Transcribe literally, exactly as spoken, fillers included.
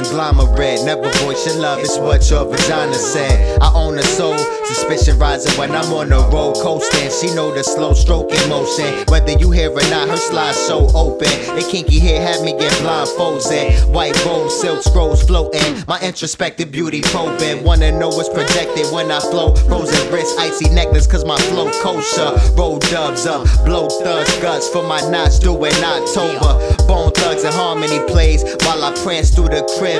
conglomerate. Never voice your love, it's what your vagina said. I own a soul, suspicion rising when I'm on the road coasting. She know the slow stroking motion. Whether you hear or not, her slide so open. The kinky hair had me get blindfolded. White robe, silk scrolls floating. My introspective beauty probing. Wanna know what's projected when I flow. Frozen wrist, icy necklace, cause my flow kosher. Roll dubs up, blow thugs guts for my knots due in October. Bone thugs and harmony plays while I prance through the crib.